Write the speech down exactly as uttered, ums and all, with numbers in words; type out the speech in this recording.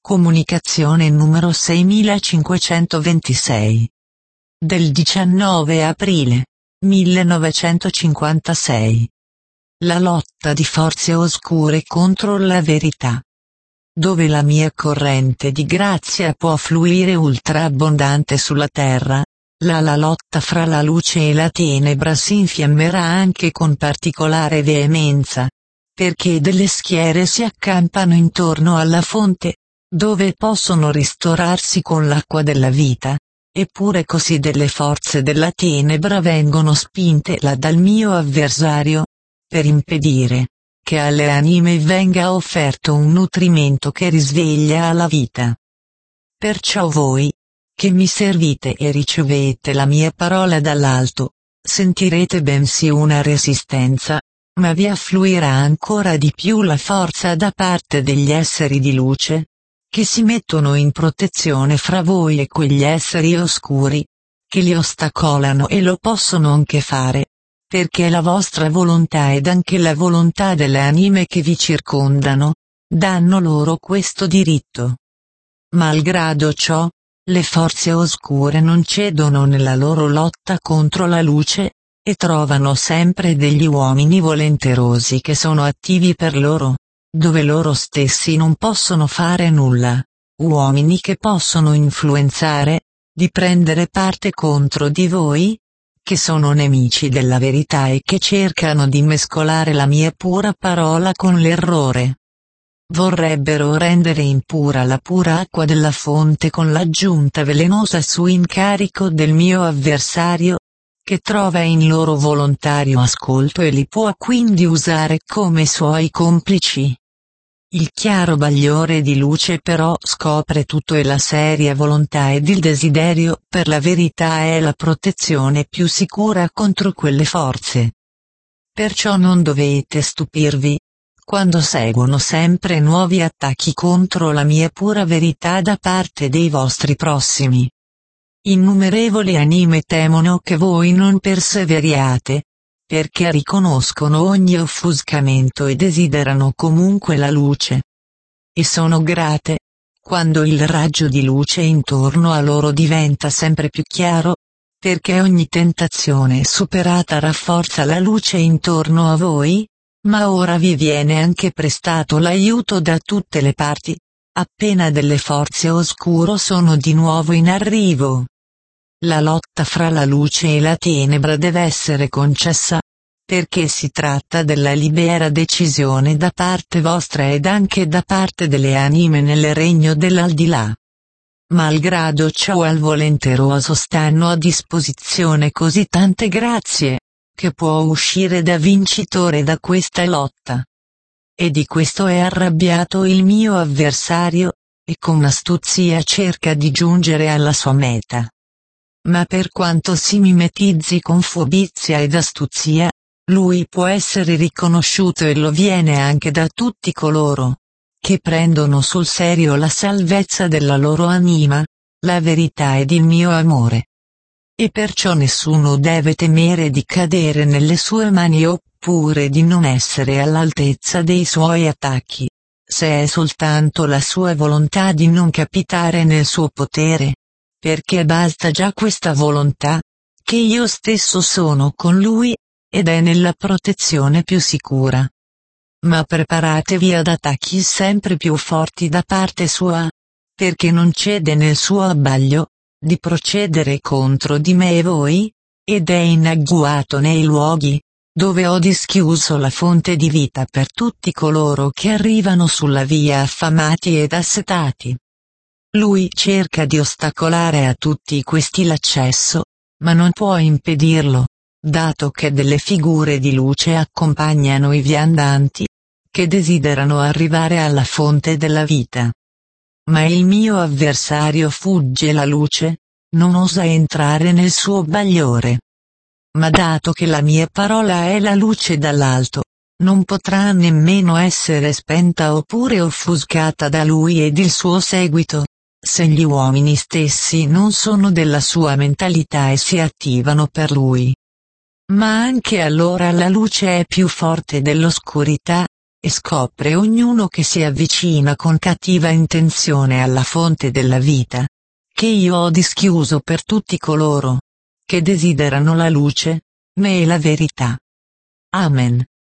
Comunicazione numero seimilacinquecentoventisei. Del diciannove aprile millenovecentocinquantasei. La lotta di forze oscure contro la verità. Dove la mia corrente di grazia può fluire ultra abbondante sulla terra, là la lotta fra la luce e la tenebra si infiammerà anche con particolare veemenza, perché delle schiere si accampano intorno alla fonte, dove possono ristorarsi con l'acqua della vita, eppure così delle forze della tenebra vengono spinte là dal mio avversario, per impedire che alle anime venga offerto un nutrimento che risveglia alla vita. Perciò voi, che mi servite e ricevete la mia parola dall'alto, sentirete bensì una resistenza, ma vi affluirà ancora di più la forza da parte degli esseri di luce, che si mettono in protezione fra voi e quegli esseri oscuri, che li ostacolano e lo possono anche fare, perché la vostra volontà ed anche la volontà delle anime che vi circondano, danno loro questo diritto. Malgrado ciò, le forze oscure non cedono nella loro lotta contro la luce, e trovano sempre degli uomini volenterosi che sono attivi per loro, dove loro stessi non possono fare nulla, uomini che possono influenzare, di prendere parte contro di voi, che sono nemici della verità e che cercano di mescolare la mia pura parola con l'errore. Vorrebbero rendere impura la pura acqua della fonte con l'aggiunta velenosa su incarico del mio avversario, che trova in loro volontario ascolto e li può quindi usare come suoi complici. Il chiaro bagliore di luce però scopre tutto e la seria volontà ed il desiderio per la verità è la protezione più sicura contro quelle forze. Perciò non dovete stupirvi, quando seguono sempre nuovi attacchi contro la mia pura verità da parte dei vostri prossimi. Innumerevoli anime temono che voi non perseveriate, perché riconoscono ogni offuscamento e desiderano comunque la luce. E sono grate, quando il raggio di luce intorno a loro diventa sempre più chiaro, perché ogni tentazione superata rafforza la luce intorno a voi, ma ora vi viene anche prestato l'aiuto da tutte le parti, appena delle forze oscure sono di nuovo in arrivo. La lotta fra la luce e la tenebra deve essere concessa, perché si tratta della libera decisione da parte vostra ed anche da parte delle anime nel regno dell'aldilà. Malgrado ciò al volenteroso stanno a disposizione così tante grazie, che può uscire da vincitore da questa lotta. E di questo è arrabbiato il mio avversario, e con astuzia cerca di giungere alla sua meta. Ma per quanto si mimetizzi con furbizia ed astuzia, lui può essere riconosciuto e lo viene anche da tutti coloro che prendono sul serio la salvezza della loro anima, la verità ed il mio amore. E perciò nessuno deve temere di cadere nelle sue mani oppure di non essere all'altezza dei suoi attacchi, se è soltanto la sua volontà di non capitare nel suo potere. Perché basta già questa volontà, che io stesso sono con lui, ed è nella protezione più sicura. Ma preparatevi ad attacchi sempre più forti da parte sua, perché non cede nel suo abbaglio, di procedere contro di me e voi, ed è in agguato nei luoghi, dove ho dischiuso la fonte di vita per tutti coloro che arrivano sulla via affamati ed assetati. Lui cerca di ostacolare a tutti questi l'accesso, ma non può impedirlo, dato che delle figure di luce accompagnano i viandanti, che desiderano arrivare alla fonte della vita. Ma il mio avversario fugge la luce, non osa entrare nel suo bagliore. Ma dato che la mia parola è la luce dall'alto, non potrà nemmeno essere spenta oppure offuscata da lui ed il suo seguito, se gli uomini stessi non sono della sua mentalità e si attivano per lui. Ma anche allora la luce è più forte dell'oscurità, e scopre ognuno che si avvicina con cattiva intenzione alla fonte della vita, che io ho dischiuso per tutti coloro che desiderano la luce, me e la verità. Amen.